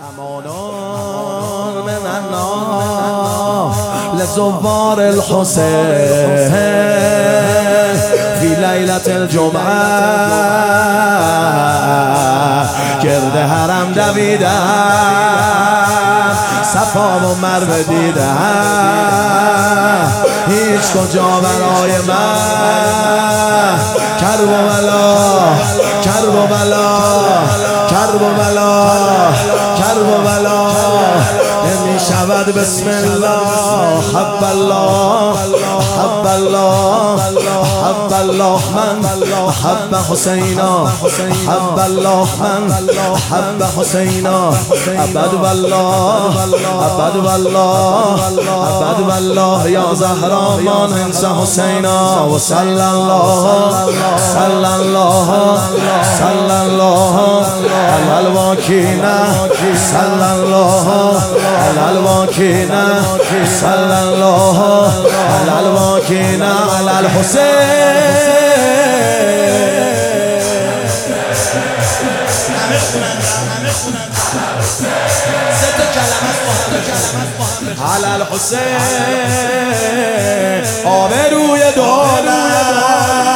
امان من النار لزوار الحسین فی لیلة الجمعه گرد حرم دویدم صفا و مروه دیدم هیچ کجا برای من کرب و بلا کرب و بلا کرب و بلا کرب و بلا نمی شود. بسم الله حب الله حب الله حب الله من حب حسینا حب الله من حب حسینا ابد والله ابد والله ابد والله یا زهرا ما ننسى حسینا و صلی الله صلی الله صلی الله علی الواکین صلی الله علی الواکین صلی الله علی الواکین علی الحسین. علی الحسین آبروی دولت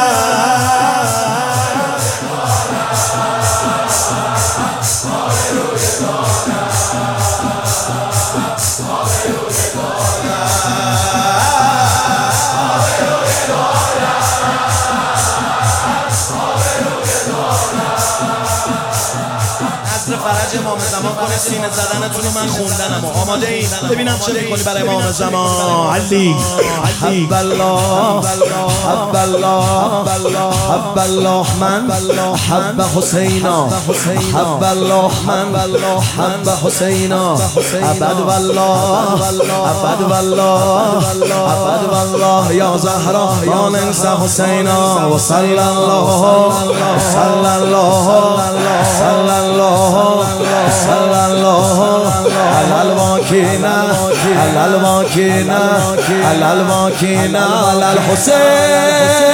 فرج امام زمان کنه سینه زدنتون رو من خوندنم و آماده این ببینم چه میکنی برای امام زمان. علی حب الله حب الله حب الله من حب حسینا حب الله من حب حسینا ابد والله ابد والله ابد والله یا زهرا یا ننسى حسینا و صلی الله صلی الله صلی الله صلی الله علی الواکین علی الواکین علی الواکین علی الحسین.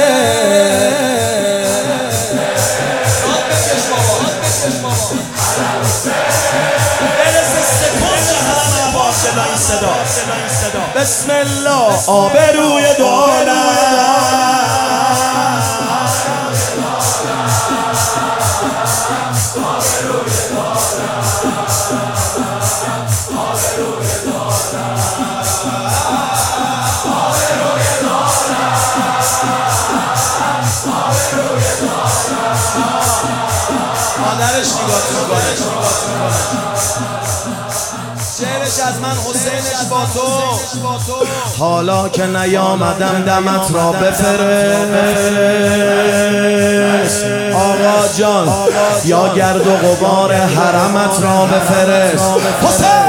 بسم الله آبروی دولت مادرش نگاه میکنه شعرش از من حسینش با تو حالا که نیامدم دمت را بفرست آقا جان یا گرد و غبار حرمت را بفرست حسین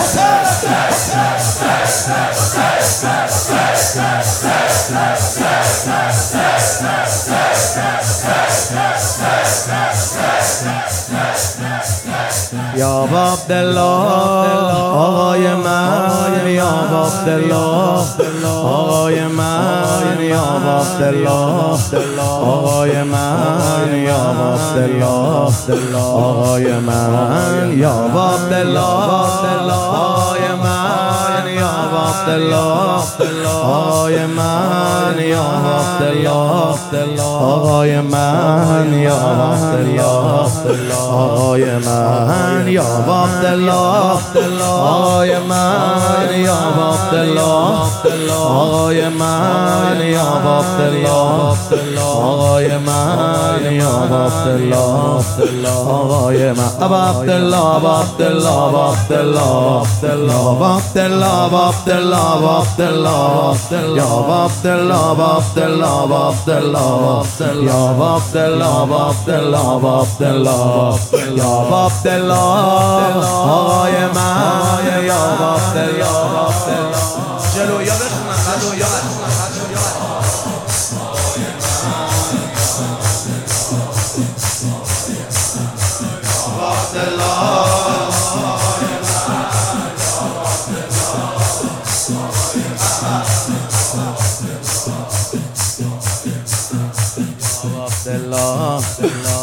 یا عبدالله آقای من یا عبدالله آقای من یا عبدالله آقای من یا عبدالله آقای من یا عبدالله آقای من یا عبدالله آقای من یا عبدالله آقای من یا عبدالله آقای من یا عبدالله آقای من یا عبدالله آقای من یا عبدالله آقای من یا عبدالله آقای من عبدالله عبدالله عبدالله عبدالله عبدالله عبدالله یا عبدالله عبدالله عبدالله یا عبدالله عبدالله عبدالله یا عبدالله آقای من یا عبدالله جلو یا بخونم جلو یا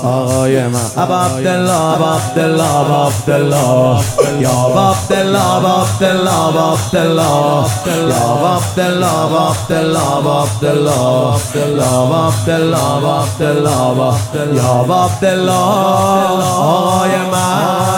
آقای من ابا عبدالله ابا عبدالله ابا عبدالله یا ابا عبدالله ابا عبدالله ابا عبدالله یا ابا عبدالله ابا عبدالله ابا عبدالله یا ابا عبدالله ابا عبدالله یا ابا عبدالله آقای من